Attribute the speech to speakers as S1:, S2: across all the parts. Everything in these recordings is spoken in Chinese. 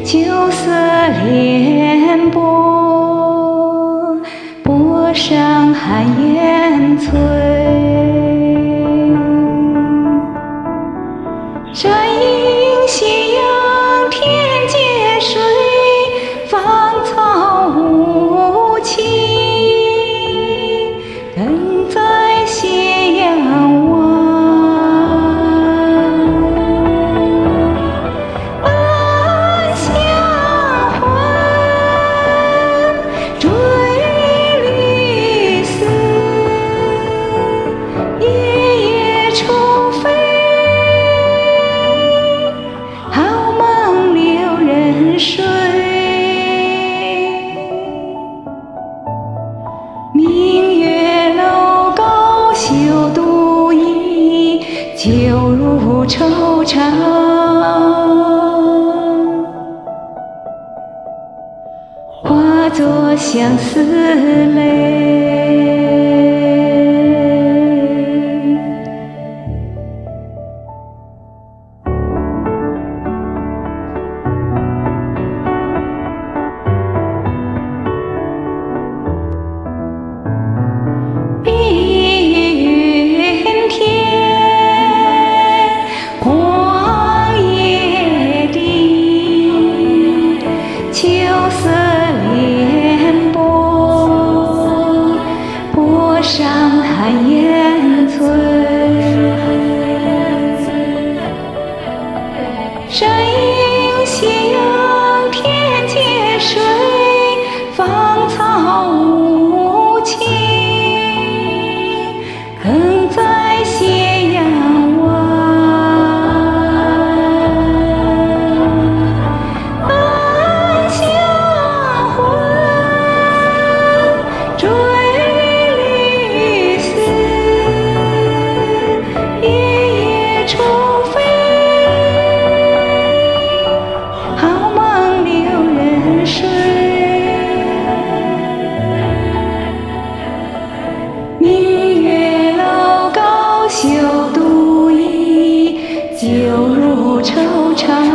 S1: 酒色连波，波上寒烟翠。山阴夕阳天阶水，芳草无情，等在斜阳湾。暗香魂，追绿丝，夜夜重飞。好梦留人睡，明月楼高休独倚，酒入愁肠，化作相思泪。上寒烟翠，山阴夕阳天阶水，芳草无情，更在斜阳湾。暗香魂，追重飞，好梦留人睡。明月楼高休独倚，酒入愁肠，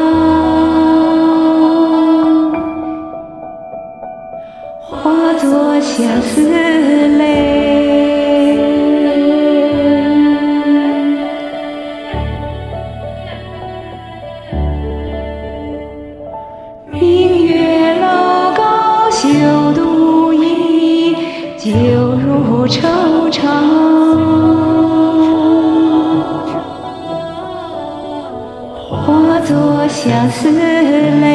S1: 化作相思泪。明月楼高休独倚，酒入愁肠，化作相思泪。